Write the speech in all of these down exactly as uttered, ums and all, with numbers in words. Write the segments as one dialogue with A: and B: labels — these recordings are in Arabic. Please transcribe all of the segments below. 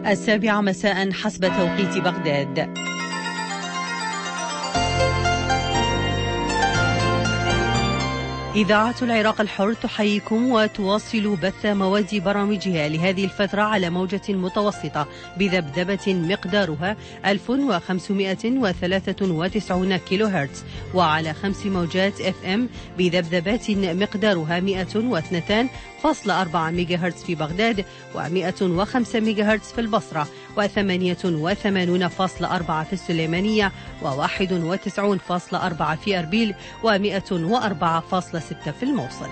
A: السابعة مساء حسب توقيت بغداد. إذاعة العراق الحر تحييكم وتواصل بث مواد برامجها لهذه الفترة على موجة متوسطة بذبذبة مقدارها ألف وخمسمائة وثلاثة وتسعين كيلو هرتز، وعلى خمس موجات اف ام بذبذبات مقدارها مئة واثنين فاصلة أربعة ميجا هرتز في بغداد، ومئة وخمسة ميجا هرتز في البصرة، وثمانية وثمانين فاصلة أربعة في السليمانية، وواحد وتسعين فاصلة أربعة في أربيل، ومئة وأربعة فاصلة ستة في الموصل.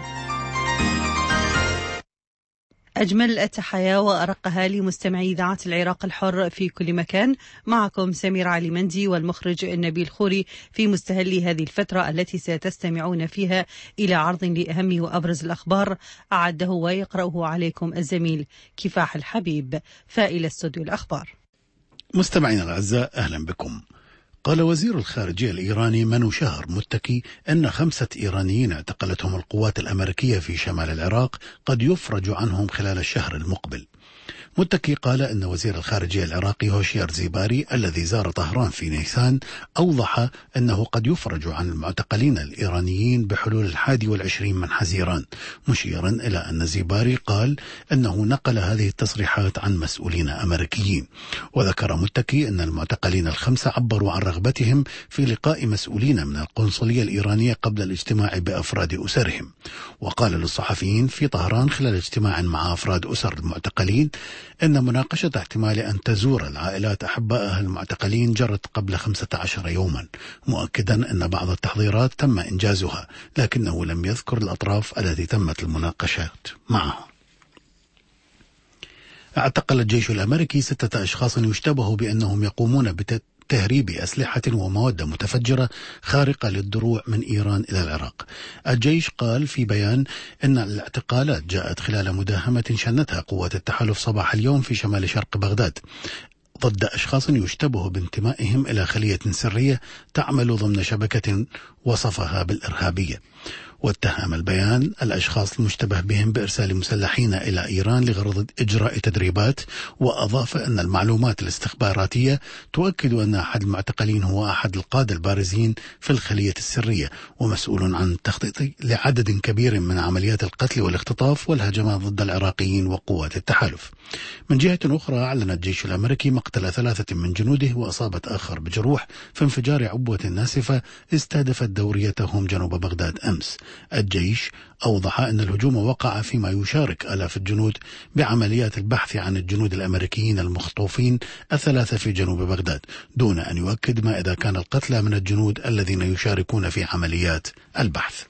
A: أجمل التحايا وأرقها لمستمعي إذاعة العراق الحر في كل مكان. معكم سمير علي مندي والمخرج نبيل خوري في مستهل هذه الفترة التي ستستمعون فيها إلى عرض لأهم وأبرز الأخبار أعده ويقرأه عليكم الزميل كفاح الحبيب. فإلى استوديو الأخبار.
B: مستمعينا الأعزاء، أهلا بكم. قال وزير الخارجية الإيراني منو شهر متكي أن خمسة إيرانيين اعتقلتهم القوات الأمريكية في شمال العراق قد يفرج عنهم خلال الشهر المقبل. متكي قال أن وزير الخارجية العراقي هوشيار زيباري الذي زار طهران في نيسان أوضح أنه قد يفرج عن المعتقلين الإيرانيين بحلول الحادي والعشرين من حزيران، مشيرا إلى أن زيباري قال أنه نقل هذه التصريحات عن مسؤولين أمريكيين. وذكر متكي أن المعتقلين الخمسة عبروا عن رغبتهم في لقاء مسؤولين من القنصلية الإيرانية قبل الاجتماع بأفراد أسرهم. وقال للصحفيين في طهران خلال اجتماع مع أفراد أسر المعتقلين أن مناقشة احتمال أن تزور العائلات أحبائها المعتقلين جرت قبل خمسة عشر يوما، مؤكدا أن بعض التحضيرات تم إنجازها، لكنه لم يذكر الأطراف التي تمت المناقشات معها. اعتقل الجيش الأمريكي ستة أشخاص يشتبه بأنهم يقومون بت تهريب أسلحة ومواد متفجرة خارقة للدروع من إيران إلى العراق. الجيش قال في بيان أن الاعتقالات جاءت خلال مداهمة شنتها قوات التحالف صباح اليوم في شمال شرق بغداد ضد أشخاص يشتبه بانتمائهم إلى خلية سرية تعمل ضمن شبكة وصفها بالإرهابية. واتهم البيان الأشخاص المشتبه بهم بإرسال مسلحين إلى إيران لغرض إجراء تدريبات، وأضاف أن المعلومات الاستخباراتية تؤكد أن أحد المعتقلين هو أحد القادة البارزين في الخلية السرية ومسؤول عن التخطيط لعدد كبير من عمليات القتل والاختطاف والهجمات ضد العراقيين وقوات التحالف. من جهة أخرى أعلن الجيش الأمريكي مقتل ثلاثة من جنوده وأصابت آخر بجروح في انفجار عبوة ناسفة استهدفت دوريتهم جنوب بغداد أمس. الجيش أوضح أن الهجوم وقع فيما يشارك آلاف الجنود بعمليات البحث عن الجنود الأمريكيين المخطوفين الثلاثة في جنوب بغداد، دون أن يؤكد ما إذا كان القتلى من الجنود الذين يشاركون في عمليات البحث.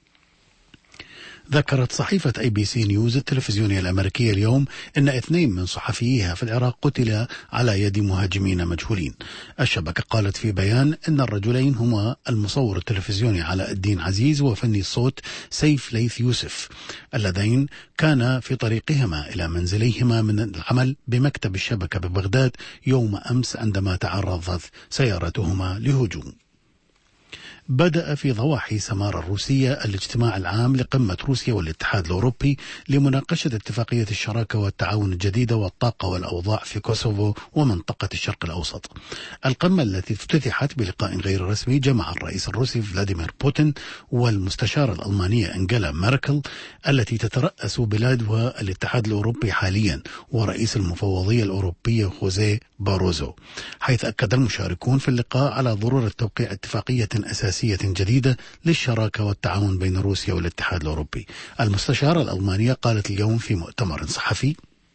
B: ذكرت صحيفة اي بي سي نيوز التلفزيونية الأمريكية اليوم أن اثنين من صحفييها في العراق قتلا على يد مهاجمين مجهولين. الشبكة قالت في بيان أن الرجلين هما المصور التلفزيوني علاء الدين عزيز وفني الصوت سيف ليث يوسف، اللذين كانا في طريقهما إلى منزليهما من العمل بمكتب الشبكة ببغداد يوم أمس عندما تعرضت سيارتهما لهجوم. بدأ في ضواحي سمارة الروسية الاجتماع العام لقمة روسيا والاتحاد الأوروبي لمناقشة اتفاقية الشراكة والتعاون الجديدة والطاقة والأوضاع في كوسوفو ومنطقة الشرق الأوسط. القمة التي افتتحت بلقاء غير رسمي جمع الرئيس الروسي فلاديمير بوتين والمستشارة الألمانية أنجيلا ميركل التي تترأس بلادها الاتحاد الأوروبي حاليا ورئيس المفوضية الأوروبية خوزيه باروزو، حيث أكد المشاركون في اللقاء على ضرورة توقيع اتفاقية أساسية جديدة للشراكة والتعاون بين روسيا والاتحاد الأوروبي. المستشارة الألمانية قالت اليوم في مؤتمر صحفي: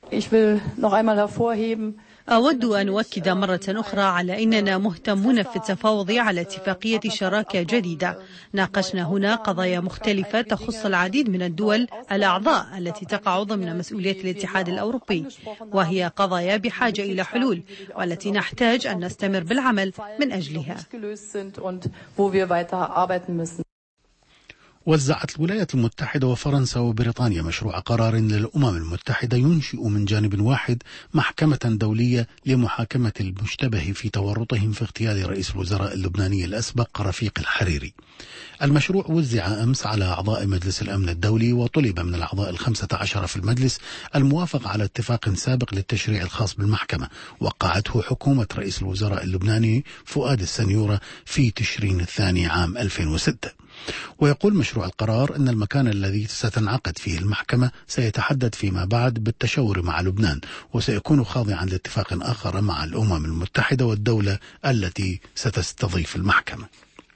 A: أود أن أؤكد مرة أخرى على أننا مهتمون في التفاوض على اتفاقية شراكة جديدة. ناقشنا هنا قضايا مختلفة تخص العديد من الدول الأعضاء التي تقع ضمن مسؤولية الاتحاد الأوروبي، وهي قضايا بحاجة إلى حلول والتي نحتاج أن نستمر بالعمل من أجلها.
B: وزعت الولايات المتحدة وفرنسا وبريطانيا مشروع قرار للأمم المتحدة ينشئ من جانب واحد محكمة دولية لمحاكمة المشتبه في تورطهم في اغتيال رئيس الوزراء اللبناني الأسبق رفيق الحريري. المشروع وزع أمس على أعضاء مجلس الأمن الدولي، وطلب من الأعضاء الخمسة عشر في المجلس الموافقة على اتفاق سابق للتشريع الخاص بالمحكمة وقعته حكومة رئيس الوزراء اللبناني فؤاد السنيورة في تشرين الثاني عام ألفين وستة. ويقول مشروع القرار أن المكان الذي ستنعقد فيه المحكمة سيتحدد فيما بعد بالتشاور مع لبنان، وسيكون خاضعا لاتفاق آخر مع الأمم المتحدة والدولة التي ستستضيف المحكمة.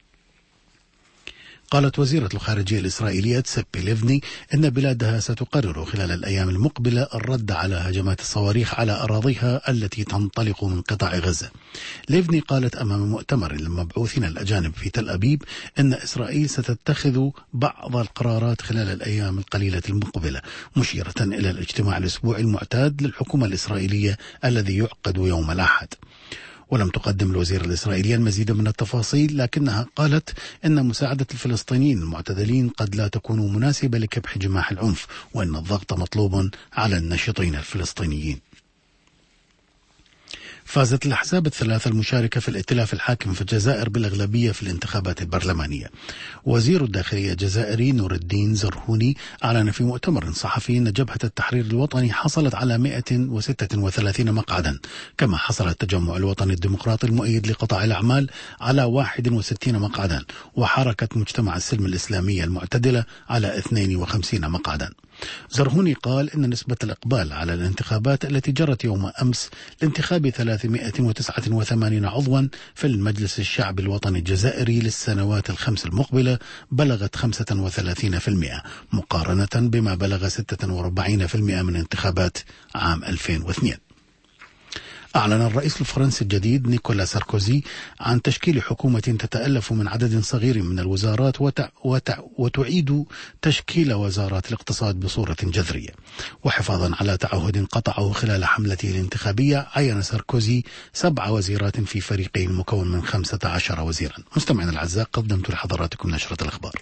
B: قالت وزيرة الخارجية الإسرائيلية تسيبي ليفني إن بلادها ستقرر خلال الأيام المقبلة الرد على هجمات الصواريخ على أراضيها التي تنطلق من قطاع غزة. ليفني قالت أمام مؤتمر للمبعوثين الأجانب في تل أبيب إن إسرائيل ستتخذ بعض القرارات خلال الأيام القليلة المقبلة، مشيرة إلى الاجتماع الأسبوعي المعتاد للحكومة الإسرائيلية الذي يعقد يوم الأحد. ولم تقدم الوزيرة الإسرائيلية المزيد من التفاصيل، لكنها قالت إن مساعدة الفلسطينيين المعتدلين قد لا تكون مناسبة لكبح جماح العنف، وإن الضغط مطلوب على الناشطين الفلسطينيين. فازت الأحزاب الثلاثة المشاركة في الائتلاف الحاكم في الجزائر بالأغلبية في الانتخابات البرلمانية. وزير الداخلية الجزائري نور الدين زرهوني أعلن في مؤتمر صحفي أن جبهة التحرير الوطني حصلت على مئة وستة وثلاثين مقعدا، كما حصل التجمع الوطني الديمقراطي المؤيد لقطاع الأعمال على واحد وستين مقعدا، وحركة مجتمع السلم الإسلامية المعتدلة على اثنين وخمسين مقعدا. زرهوني قال إن نسبة الإقبال على الانتخابات التي جرت يوم أمس لانتخاب ثلاثمئة وتسعة وثمانين عضوا في المجلس الشعبي الوطني الجزائري للسنوات الخمس المقبلة بلغت خمسة وثلاثين بالمئة مقارنة بما بلغ ستة وأربعين بالمئة من انتخابات عام ألفين واثنين. أعلن الرئيس الفرنسي الجديد نيكولا ساركوزي عن تشكيل حكومة تتألف من عدد صغير من الوزارات وتع... وتع... وتعيد تشكيل وزارات الاقتصاد بصورة جذرية. وحفاظا على تعهد قطعه خلال حملته الانتخابية، عين ساركوزي سبع وزيرات في فريقين مكون من خمسة عشر وزيرا. مستمعينا الأعزاء، قدمت لحضراتكم نشرة الأخبار.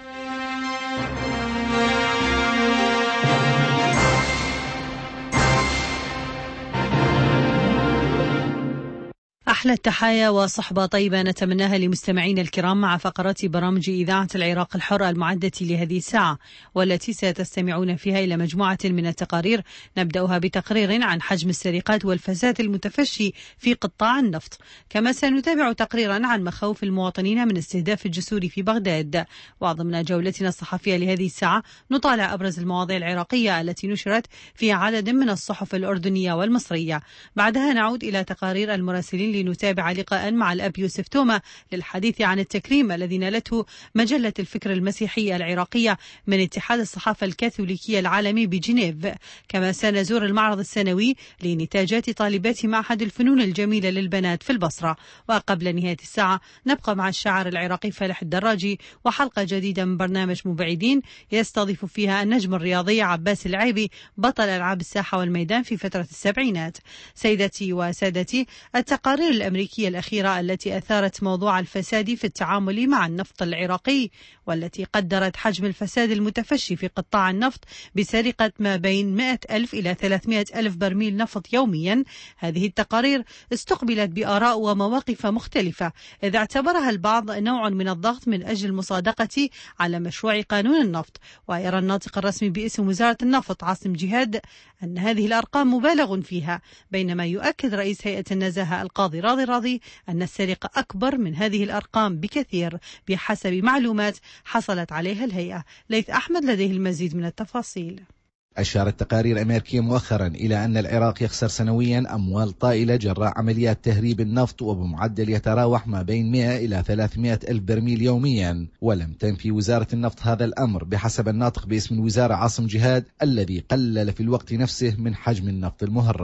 A: أحلى التحايا وصحبة طيبة نتمناها لمستمعينا الكرام مع فقرات برامج إذاعة العراق الحرة المعدة لهذه الساعة، والتي ستستمعون فيها إلى مجموعة من التقارير. نبدأها بتقرير عن حجم السرقات والفساد المتفشي في قطاع النفط، كما سنتابع تقريرا عن مخاوف المواطنين من استهداف الجسور في بغداد. وضمن جولتنا الصحفية لهذه الساعة نطالع أبرز المواضيع العراقية التي نشرت في عدد من الصحف الأردنية والمصرية. بعدها نعود إلى تقارير المراسلين لنتابع لقاء مع الأب يوسف توما للحديث عن التكريم الذي نالته مجلة الفكر المسيحي العراقية من اتحاد الصحافة الكاثوليكية العالمي بجنيف. كما سنزور المعرض السنوي لنتاجات طالبات معهد الفنون الجميلة للبنات في البصرة. وقبل نهاية الساعة نبقى مع الشاعر العراقي فالح الدراجي وحلقة جديدة من برنامج مبعدين يستضيف فيها النجم الرياضي عباس العيبي بطل ألعاب الساحة والميدان في فترة السبعينات. سيدتي وسادتي، التقارير الأمريكية الأخيرة التي أثارت موضوع الفساد في التعامل مع النفط العراقي، والتي قدرت حجم الفساد المتفشي في قطاع النفط بسرقة ما بين مئة ألف إلى ثلاثمئة ألف برميل نفط يوميا. هذه التقارير استقبلت بآراء ومواقف مختلفة، إذ اعتبرها البعض نوع من الضغط من أجل المصادقة على مشروع قانون النفط. ويرى الناطق الرسمي باسم وزارة النفط عاصم جهاد أن هذه الأرقام مبالغ فيها، بينما يؤكد رئيس هيئة النزاهة القاضي راضي راضي أن السرقة أكبر من هذه الأرقام بكثير بحسب معلومات حصلت عليها الهيئة. ليث أحمد لديه المزيد من التفاصيل.
C: أشارت تقارير أمريكية مؤخرا إلى أن العراق يخسر سنويا أموال طائلة جراء عمليات تهريب النفط، وبمعدل يتراوح ما بين مئة إلى ثلاثمئة ألف برميل يوميا. ولم تنفي وزارة النفط هذا الأمر بحسب الناطق باسم الوزارة عاصم جهاد، الذي قلل في الوقت نفسه من حجم النفط المهرب.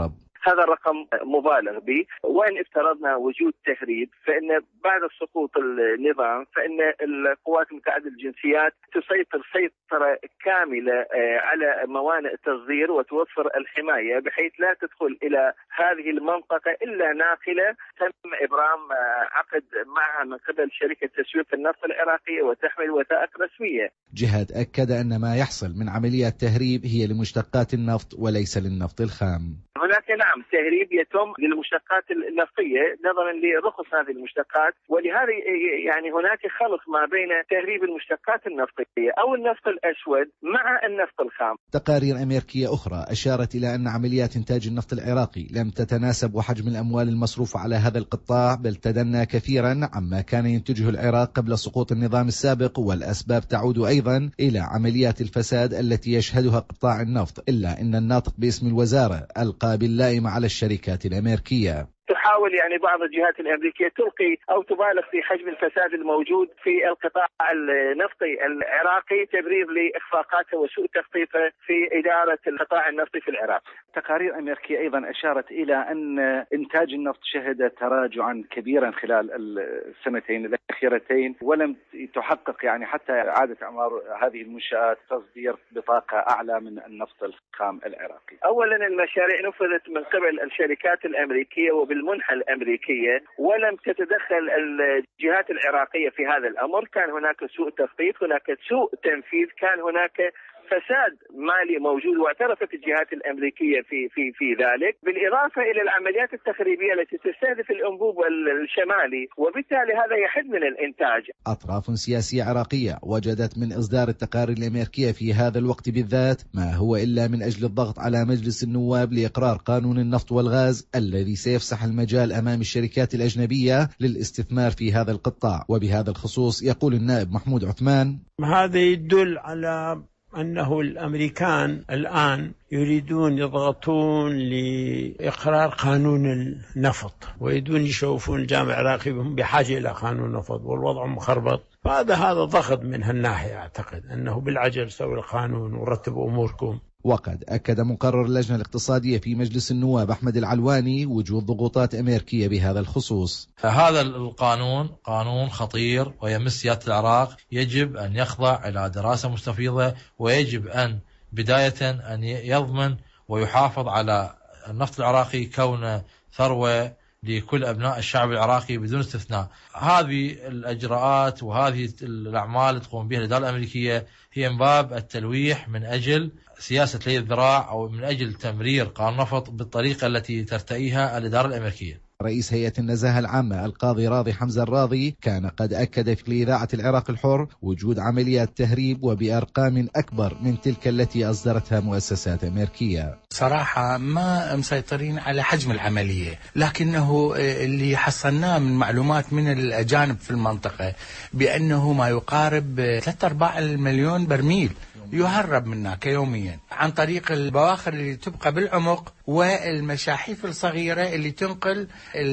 D: هذا الرقم مبالغ به. وإن افترضنا وجود تهريب فإن بعد سقوط النظام فإن القوات المتعددة الجنسيات تسيطر سيطرة كاملة على موانئ التصدير وتوفر الحماية بحيث لا تدخل إلى هذه المنطقة إلا ناقلة تم إبرام عقد معها من قبل شركة تسويق النفط العراقية وتحمل وثائق رسمية.
C: جهاد أكد أن ما يحصل من عمليات تهريب هي لمشتقات النفط وليس للنفط الخام.
D: هناك نعم تهريب يتم للمشتقات النفطية نظرا لرخص هذه المشتقات، ولهذا يعني هناك خلط ما بين تهريب المشتقات النفطية أو النفط الأسود مع النفط الخام.
C: تقارير أمريكية أخرى أشارت إلى أن عمليات إنتاج النفط العراقي لم تتناسب وحجم الأموال المصروفة على هذا القطاع، بل تدنى كثيرا عما كان ينتجه العراق قبل سقوط النظام السابق، والأسباب تعود أيضا إلى عمليات الفساد التي يشهدها قطاع النفط، إلا أن الناطق باسم الوزارة ألقى باللائمة على الشركات الأمريكية.
D: تحاول يعني بعض الجهات الأمريكية تلقي أو تبالغ في حجم الفساد الموجود في القطاع النفطي العراقي تبرير لإخفاقاته وسوء تخطيطه في إدارة القطاع النفطي في العراق.
E: تقارير أمريكية أيضا أشارت إلى أن إنتاج النفط شهد تراجعا كبيرا خلال السنتين الأخيرتين، ولم تحقق يعني حتى إعادة أعمار هذه المنشآت تصدير بطاقة أعلى من النفط الخام العراقي.
D: أولا المشاريع نفذت من قبل الشركات الأمريكية وبالمنحة الأمريكية ولم تتدخل الجهات العراقية في هذا الأمر. كان هناك سوء تخطيط، هناك سوء تنفيذ، كان هناك فساد مالي موجود واعترفت الجهات الأمريكية في في في ذلك، بالإضافة إلى العمليات التخريبية التي تستهدف الأنبوب الشمالي، وبالتالي هذا يحد من الإنتاج.
C: أطراف سياسية عراقية وجدت من إصدار التقارير الأمريكية في هذا الوقت بالذات ما هو إلا من أجل الضغط على مجلس النواب لإقرار قانون النفط والغاز الذي سيفسح المجال أمام الشركات الأجنبية للاستثمار في هذا القطاع. وبهذا الخصوص يقول النائب محمود عثمان:
F: هذا يدل على أنه الأمريكان الآن يريدون يضغطون لإقرار قانون النفط ويريدون يشوفون الجامعة العراقي بهم بحاجة إلى قانون النفط والوضع مخربط. فهذا هذا ضغط من هالناحية، أعتقد أنه بالعجل سوي القانون ورتبوا أموركم.
C: وقد أكد مقرر اللجنة الاقتصادية في مجلس النواب أحمد العلواني وجود ضغوطات أمريكية بهذا الخصوص.
G: هذا القانون قانون خطير ويمس سيادة العراق، يجب أن يخضع إلى دراسة مستفيضة، ويجب أن بداية أن يضمن ويحافظ على النفط العراقي كونه ثروة لكل أبناء الشعب العراقي بدون استثناء. هذه الأجراءات وهذه الأعمال تقوم بها الإدارة الأمريكية هي من باب التلويح من أجل سياسة لي الذراع أو من أجل تمرير قانون النفط بالطريقة التي ترتئيها الإدارة الأمريكية.
C: رئيس هيئة النزاهة العامة القاضي راضي حمزة الراضي كان قد أكد في إذاعة العراق الحر وجود عمليات تهريب وبأرقام أكبر من تلك التي أصدرتها مؤسسات أمريكية.
H: صراحة ما مسيطرين على حجم العملية، لكنه اللي حصلناه من معلومات من الأجانب في المنطقة بأنه ما يقارب ثلاثة أرباع المليون برميل يهرب منا يوميا عن طريق البواخر اللي تبقى بالعمق والمشاحيف الصغيرة اللي تنقل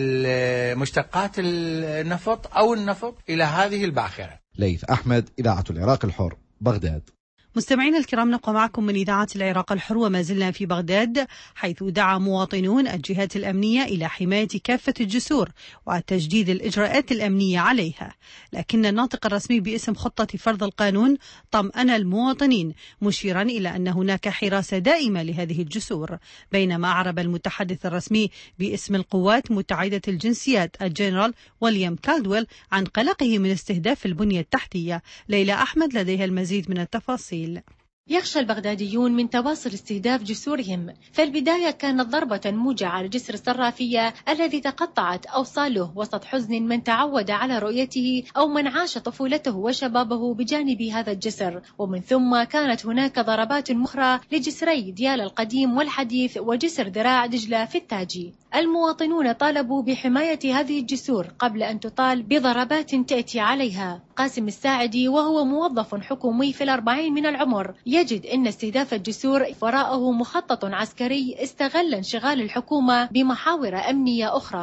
H: مشتقات النفط أو النفط إلى هذه الباخرة.
C: ليث أحمد، إذاعة العراق الحر، بغداد.
A: مستمعينا الكرام، نبقى معكم من إذاعة العراق الحر وما زلنا في بغداد، حيث دعا مواطنون الجهات الأمنية إلى حماية كافة الجسور وتجديد الإجراءات الأمنية عليها. لكن الناطق الرسمي باسم خطة فرض القانون طمأن المواطنين، مشيرا إلى أن هناك حراسة دائمة لهذه الجسور، بينما أعرب المتحدث الرسمي باسم القوات متعددة الجنسيات الجنرال ويليام كالدويل عن قلقه من استهداف البنية التحتية. ليلى أحمد لديها المزيد من التفاصيل.
I: يخشى البغداديون من تواصل استهداف جسورهم، فالبداية كانت ضربة موجعة على جسر الصرافية الذي تقطعت أوصاله وسط حزن من تعود على رؤيته أو من عاش طفولته وشبابه بجانب هذا الجسر. ومن ثم كانت هناك ضربات أخرى لجسري ديال القديم والحديث وجسر ذراع دجلة في التاجي. المواطنون طالبوا بحماية هذه الجسور قبل أن تطال بضربات تأتي عليها. قاسم الساعدي وهو موظف حكومي في الأربعين من العمر يجد أن استهداف الجسور وراءه مخطط عسكري استغل انشغال الحكومة بمحاور أمنية أخرى.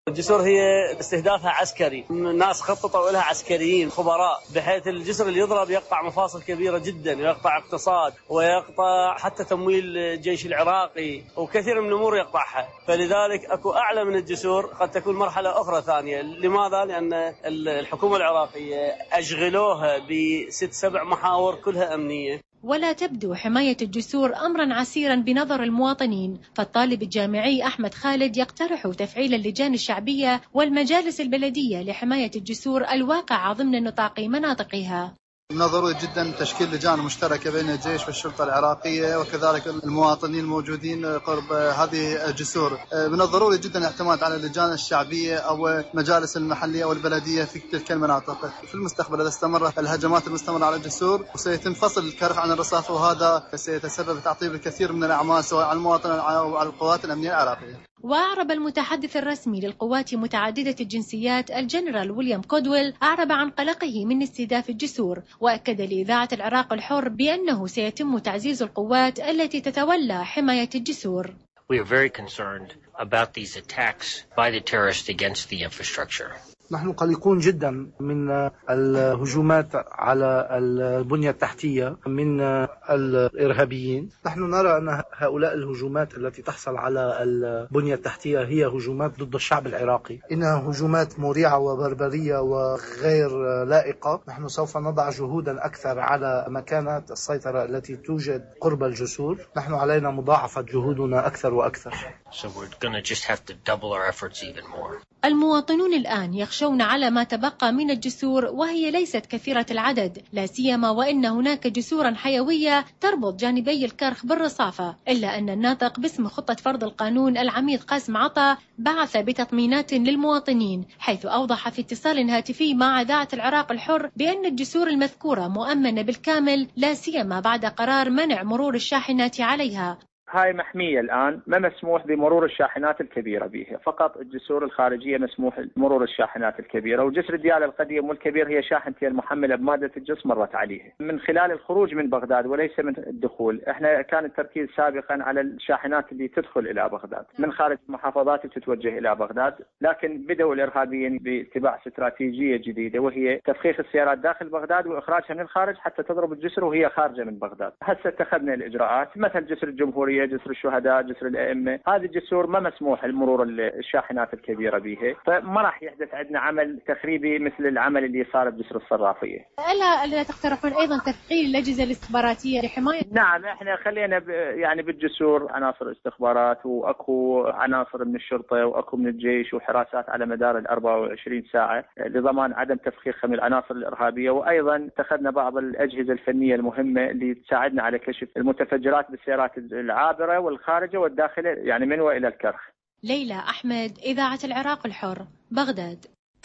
J: الجسور هي استهدافها عسكري، الناس خططوا لها عسكريين خبراء، بحيث الجسر اللي يضرب يقطع مفاصل كبيرة جدا، ويقطع اقتصاد، ويقطع حتى تمويل الجيش العراقي، وكثير من الأمور يقطعها. فلذلك أكو أعلى من الجسور قد تكون مرحلة أخرى ثانية. لماذا؟ لأن الحكومة العراقية أشغلوها بست سبع محاور كلها أمنية.
I: ولا تبدو حماية الجسور أمرا عسيرا بنظر المواطنين، فالطالب الجامعي أحمد خالد يقترح تفعيل اللجان الشعبية والمجالس البلدية لحماية الجسور الواقعة ضمن نطاق مناطقها.
K: من الضروري جدا تشكيل لجان مشتركة بين الجيش والشرطة العراقية وكذلك المواطنين الموجودين قرب هذه الجسور. من الضروري جدا الاعتماد على اللجان الشعبية أو المجالس المحلية أو البلدية في تلك المناطق. في المستقبل إذا استمرت الهجمات المستمرة على الجسور وسيتم فصل الكرخ عن الرصاف، وهذا سيتسبب تعطيل الكثير من الأعمال سواء على المواطن أو على القوات الأمنية العراقية.
I: وأعرب المتحدث الرسمي للقوات متعددة الجنسيات الجنرال ويليام كودويل أعرب عن قلقه من استهداف الجسور، وأكد لإذاعة العراق الحر بأنه سيتم تعزيز القوات التي تتولى حماية الجسور.
L: We are very concerned about these attacks by the terrorists against the infrastructure.
M: نحن قلقون جدا من الهجومات على البنية التحتية من الإرهابيين. نحن نرى أن هؤلاء الهجومات التي تحصل على البنية التحتية هي هجومات ضد الشعب العراقي، إنها هجومات مريعة وبربرية وغير لائقة. نحن سوف نضع جهودا أكثر على مكانات السيطرة التي توجد قرب الجسور. نحن علينا مضاعفة جهودنا أكثر وأكثر.
L: So we're going to just have to double our efforts even more.
I: المواطنون الآن يخشون على ما تبقى من الجسور، وهي ليست كثيرة العدد، لا سيما وإن هناك جسورا حيوية تربط جانبي الكرخ بالرصافة. إلا أن الناطق باسم خطة فرض القانون العميد قاسم عطا بعث بتطمينات للمواطنين، حيث أوضح في اتصال هاتفي مع إذاعة العراق الحر بأن الجسور المذكورة مؤمنة بالكامل، لا سيما بعد قرار منع مرور الشاحنات عليها.
N: هاي محمية الآن، ما مسموح بمرور الشاحنات الكبيرة بها، فقط الجسور الخارجية مسموح مرور الشاحنات الكبيرة. وجسر الديالى القديم والكبير هي شاحنتين المحملة بمادة الجص مرت عليها من خلال الخروج من بغداد وليس من الدخول. احنا كان التركيز سابقا على الشاحنات اللي تدخل إلى بغداد من خارج المحافظات وتتوجه إلى بغداد، لكن بدأوا الإرهابيين باتباع استراتيجية جديدة، وهي تفخيخ السيارات داخل بغداد وإخراجها من الخارج حتى تضرب الجسر وهي خارجة من بغداد. هسه اتخذنا الإجراءات مثل جسر الجمهورية، جسر الشهداء، جسر الأئمة. هذه الجسور ما مسموح المرور الشاحنات الكبيرة بها، فما راح يحدث عندنا عمل تخريبي مثل العمل اللي صار بجسر الصرافية.
I: ألا ألا تقترحون أيضا تفعيل الأجهزة الاستخباراتية لحماية؟
N: نعم، احنا خلينا ب... يعني بالجسور عناصر استخبارات، واكو عناصر من الشرطة واكو من الجيش، وحراسات على مدار ال أربعة وعشرين ساعة لضمان عدم تفخيخها من العناصر الإرهابية. وأيضا اتخذنا بعض الأجهزة الفنية المهمة اللي تساعدنا على كشف المتفجرات بالسيارات العابرة والخارجة والداخلة، يعني من وإلى الكرخ.
I: ليلى أحمد، إذاعة العراق الحر، بغداد.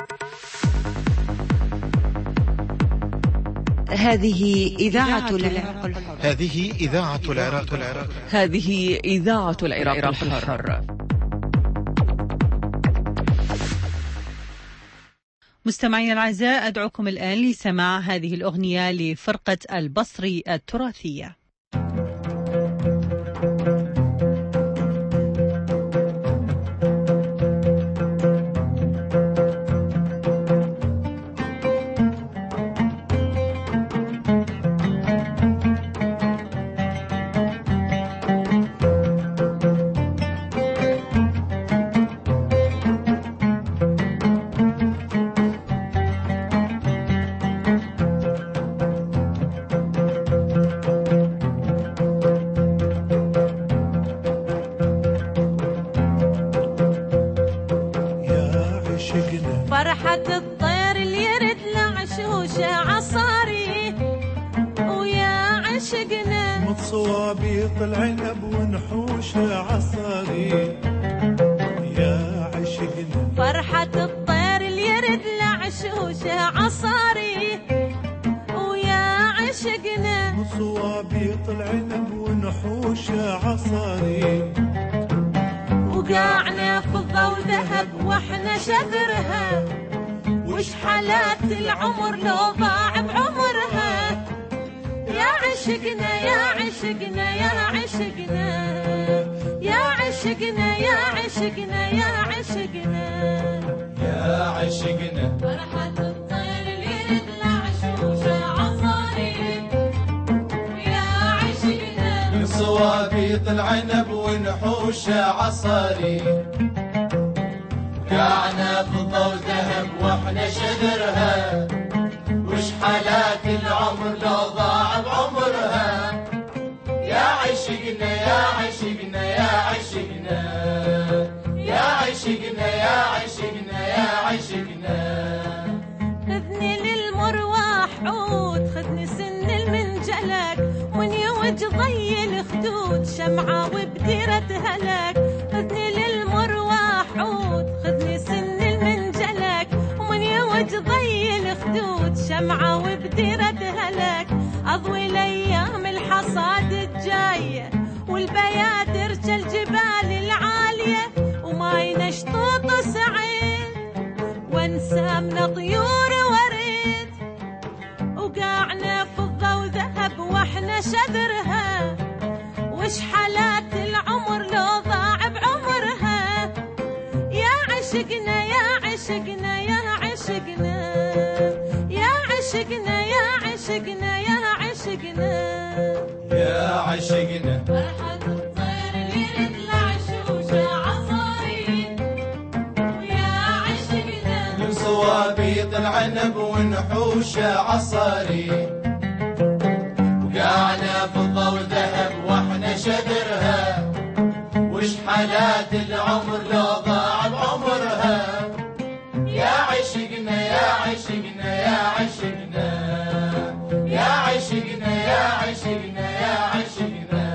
A: هذه إذاعة العراق الحر.
B: هذه إذاعة العراق الحر.
A: هذه إذاعة العراق الحر. مستمعينا الأعزاء، أدعوكم الآن لسماع هذه الأغنية لفرقة البصري التراثية.
O: صوابي العنب ونحوش عصاري يا عشقنا،
P: فرحة الطير اللي يرد لعشوش عصاري ويا عشقنا،
O: صوابي العنب ونحوش عصاري،
P: وقاعنا فضة وذهب واحنا شذرها، وش حالات العمر لو ضاع بعمرها، يا عشقنا يا عشقنا يا عشقنا يا عشقنا عشقنا يا عشقنا يا عشقنا
O: يا عشقنا
P: فرحة الطير اللي يرد العشوشة عصاري يا عشقنا
O: من صوابيط العنب ونحوش عصاري قعنا فضة وذهب واحنا شذرها وش حالات العمر لو ضاع بعمرها يا عشقنا يا عشقنا يا عشقنا يا عشقنا يا عشقنا يا عشقنا
P: خذني للمرواح عود خذني سن المنجلك من يوج ضي الخدود شمعة وبديرة هلك خذني للمرواح عود خذني سن المنجلك ومن يوج ضي الخدود شمعة وبديرة هلك أضوي الأيام الحصاد الجاية والبيادر كالجبال العالية وما ينشطوط سعيد وانسامنا طيور وريد وقاعنا فضة وذهب واحنا شذرها وش حالات العمر لو ضاع بعمرها يا عشقنا يا عشقنا يا عشقنا يا عشقنا يا عشقنا يا عشقنا
O: يا عشقنا
P: فرحة الطير اللي يرد العشوشة عصاري ويا عشقنا
O: من صوابيط العنب ونحوش عصاري وقعنا فضة وذهب واحنا شذرها وش حالات العمر لو ضاع بعمرها يا عشقنا يا عشقنا يا عشقنا يا عشقنا يا عشقنا يا عشقنا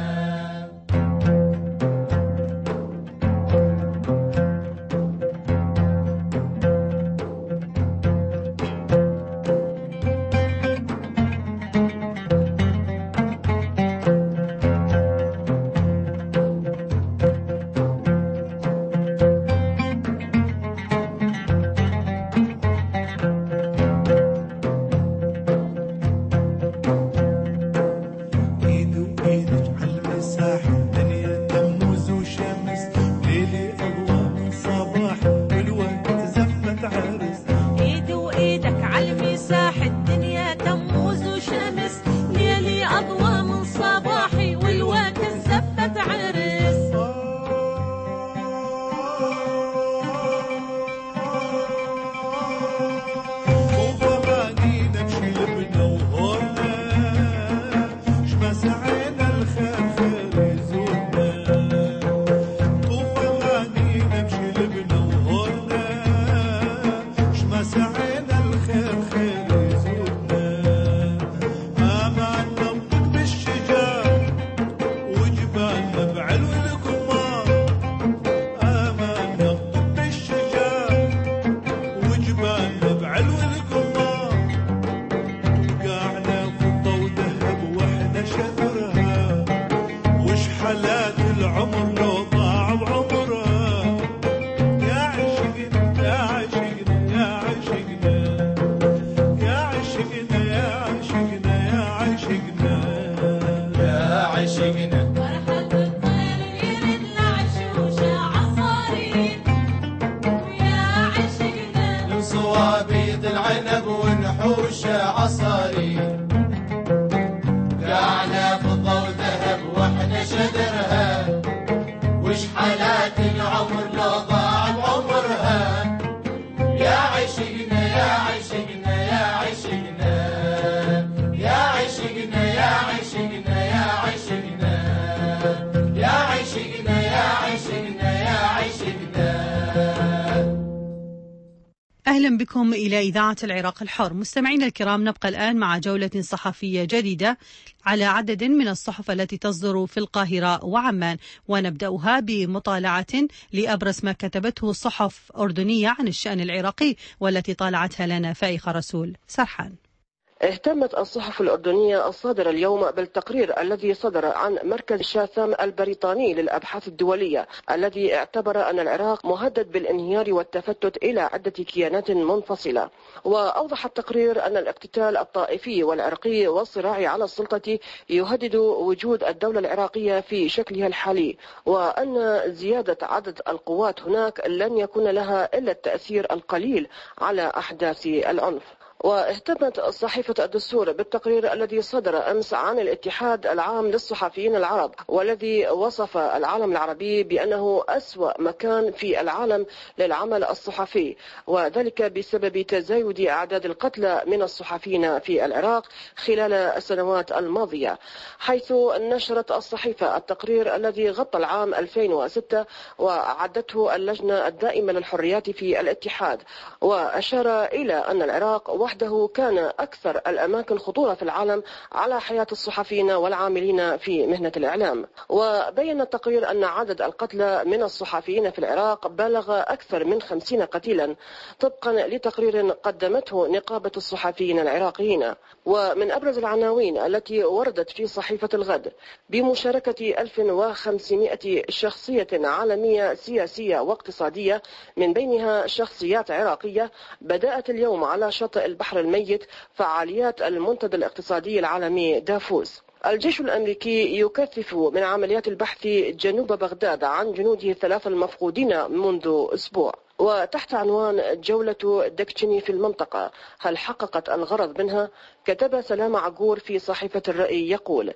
A: أهلا بكم إلى إذاعة العراق الحر. مستمعينا الكرام، نبقى الآن مع جولة صحفية جديدة على عدد من الصحف التي تصدر في القاهرة وعمان، ونبدأها بمطالعة لأبرز ما كتبته صحف أردنية عن الشأن العراقي والتي طالعتها لنا فائخة رسول. سرحان.
Q: اهتمت الصحف الأردنية الصادرة اليوم بالتقرير الذي صدر عن مركز شاثام البريطاني للأبحاث الدولية الذي اعتبر أن العراق مهدد بالانهيار والتفتت إلى عدة كيانات منفصلة. وأوضح التقرير أن الاقتتال الطائفي والعرقي والصراع على السلطة يهدد وجود الدولة العراقية في شكلها الحالي، وأن زيادة عدد القوات هناك لن يكون لها إلا التأثير القليل على أحداث العنف. واهتمت صحيفة الدستور بالتقرير الذي صدر أمس عن الاتحاد العام للصحفيين العرب، والذي وصف العالم العربي بأنه أسوأ مكان في العالم للعمل الصحفي، وذلك بسبب تزايد أعداد القتلى من الصحفيين في العراق خلال السنوات الماضية، حيث نشرت الصحيفة التقرير الذي غطى العام ألفين وستة وعدته اللجنة الدائمة للحريات في الاتحاد، وأشار إلى أن العراق وحده كان أكثر الأماكن خطورة في العالم على حياة الصحفيين والعاملين في مهنة الإعلام. وبين التقرير أن عدد القتلى من الصحفيين في العراق بلغ أكثر من خمسين قتيلا طبقا لتقرير قدمته نقابة الصحفيين العراقيين. ومن أبرز العناوين التي وردت في صحيفة الغد: بمشاركة ألف وخمسمائة شخصية عالمية سياسية واقتصادية من بينها شخصيات عراقية، بدأت اليوم على شاطئ البحر الميت فعاليات المنتدى الاقتصادي العالمي دافوس. الجيش الأمريكي يكثف من عمليات البحث جنوب بغداد عن جنوده الثلاثة المفقودين منذ أسبوع. وتحت عنوان جولة دكتشني في المنطقة، هل حققت الغرض منها؟ كتب سلام عقور في صحيفة الرأي يقول: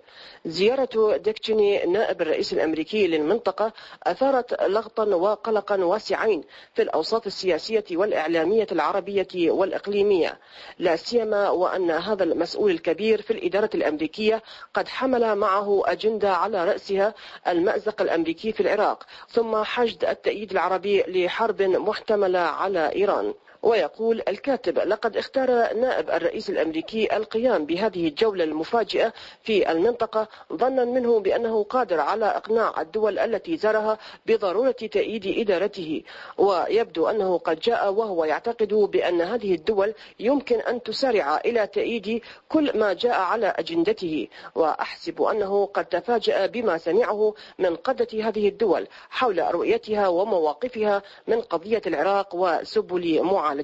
Q: زيارة دكتشني نائب الرئيس الأمريكي للمنطقة أثارت لغطا وقلقا واسعين في الأوساط السياسية والإعلامية العربية والإقليمية، لا سيما وأن هذا المسؤول الكبير في الإدارة الأمريكية قد حمل معه أجندة على رأسها المأزق الأمريكي في العراق، ثم حشد التأييد العربي لحرب محتملة على إيران. ويقول الكاتب: لقد اختار نائب الرئيس الأمريكي القيام بهذه الجولة المفاجئة في المنطقة ظنا منه بأنه قادر على إقناع الدول التي زارها بضرورة تأييد إدارته، ويبدو أنه قد جاء وهو يعتقد بأن هذه الدول يمكن أن تسارع إلى تأييد كل ما جاء على أجندته. وأحسب أنه قد تفاجأ بما سمعه من قادة هذه الدول حول رؤيتها ومواقفها من قضية العراق وسبل معالجتها.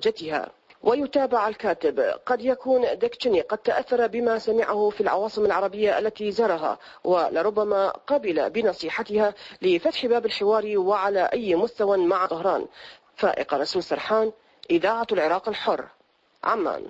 Q: ويتابع الكاتب: قد يكون دكتشني قد تأثر بما سمعه في العواصم العربية التي زارها، ولربما قبل بنصيحتها لفتح باب الحوار وعلى أي مستوى مع طهران. فائق رسول سرحان، إذاعة العراق الحر، عمان.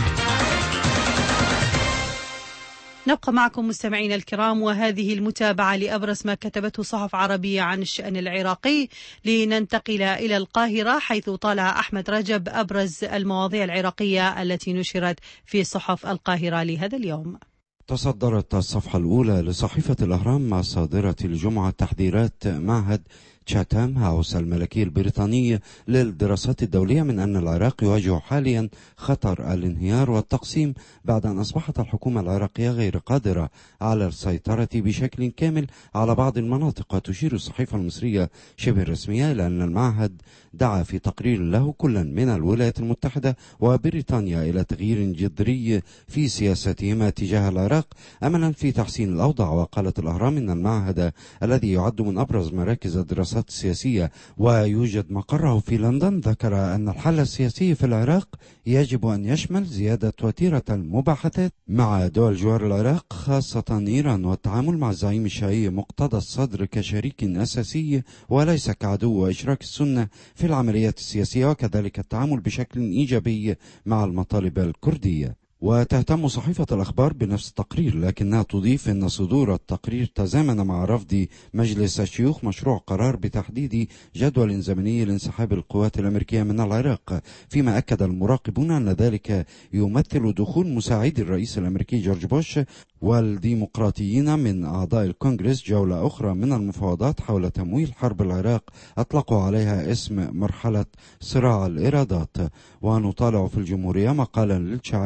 A: نبقى معكم مستمعينا الكرام، وهذه المتابعة لأبرز ما كتبته صحف عربية عن الشأن العراقي. لننتقل إلى القاهرة، حيث طالع أحمد رجب أبرز المواضيع العراقية التي نشرت في صحف القاهرة لهذا اليوم.
R: تصدرت الصفحة الأولى لصحيفة الأهرام مع صادرة الجمعة تحذيرات معهد تشاتام هاوس الملكي البريطاني للدراسات الدولية من أن العراق يواجه حاليا خطر الانهيار والتقسيم بعد أن أصبحت الحكومة العراقية غير قادرة على السيطرة بشكل كامل على بعض المناطق. وتشير الصحيفة المصرية شبه الرسمية إلى أن المعهد دعا في تقرير له كلا من الولايات المتحدة وبريطانيا إلى تغيير جذري في سياستهما تجاه العراق أملا في تحسين الأوضاع. وقالت الأهرام إن المعهد الذي يعد من أبرز مراكز الدراسات السياسية ويوجد مقره في لندن ذكر أن الحل السياسي في العراق يجب أن يشمل زيادة وتيرة المباحثات مع دول جوار العراق خاصة إيران، والتعامل مع الزعيم الشيعي مقتدى الصدر كشريك أساسي وليس كعدو، وإشراك السنة في العمليات السياسية، وكذلك التعامل بشكل إيجابي مع المطالب الكردية. وتهتم صحيفة الأخبار بنفس التقرير، لكنها تضيف أن صدور التقرير تزامن مع رفض مجلس الشيوخ مشروع قرار بتحديد جدول زمني لانسحاب القوات الأمريكية من العراق، فيما أكد المراقبون أن ذلك يمثل دخول مساعد الرئيس الأمريكي جورج بوش والديمقراطيين من أعضاء الكونغرس جولة أخرى من المفاوضات حول تمويل حرب العراق أطلقوا عليها اسم مرحلة صراع الإرادات. ونطالع في الجمهورية مقالا للشاعرة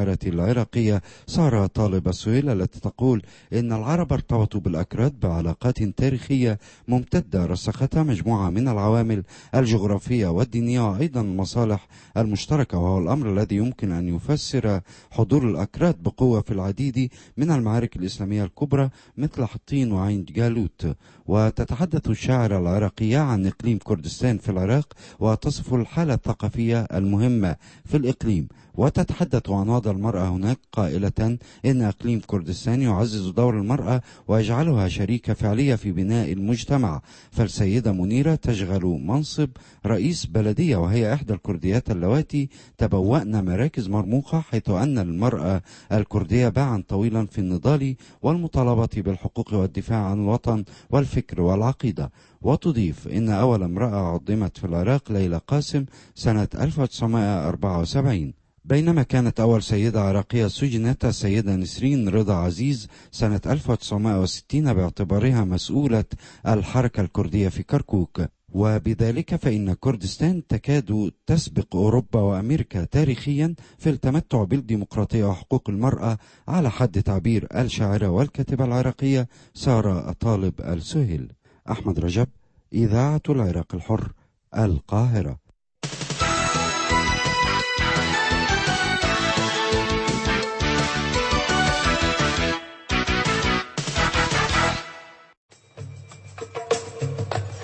R: العراقية سارة طالب السهيل، التي تقول إن العرب ارتبطوا بالأكراد بعلاقات تاريخية ممتدة رسختها مجموعة من العوامل الجغرافية والدينية وأيضا المصالح المشتركة، وهو الأمر الذي يمكن أن يفسر حضور الأكراد بقوة في العديد من المعارك الإسلامية الكبرى مثل حطين وعين جالوت. وتتحدث الشاعرة العراقية عن إقليم كردستان في العراق وتصف الحالة الثقافية المهمة في الإقليم، وتتحدث عن وضع المرأة هناك قائلة إن إقليم كردستان يعزز دور المرأة ويجعلها شريكة فعلية في بناء المجتمع. فالسيدة منيرة تشغل منصب رئيس بلدية، وهي إحدى الكرديات اللواتي تبوأن مراكز مرموقة، حيث أن المرأة الكردية باعا طويلا في النضال والمطالبة بالحقوق والدفاع عن الوطن والفكر والعقيدة. وتضيف إن أول امرأة عظمت في العراق ليلى قاسم سنة ألف وتسعمائة وأربعة وسبعين، بينما كانت أول سيدة عراقية سجنت السيدة نسرين رضا عزيز سنة ألف وتسعمائة وستين باعتبارها مسؤولة الحركة الكردية في كركوك. وبذلك فإن كردستان تكاد تسبق أوروبا وأمريكا تاريخيا في التمتع بالديمقراطية وحقوق المرأة، على حد تعبير الشاعرة والكاتبة العراقية سارة طالب السهيل. أحمد رجب، إذاعة العراق الحر، القاهرة.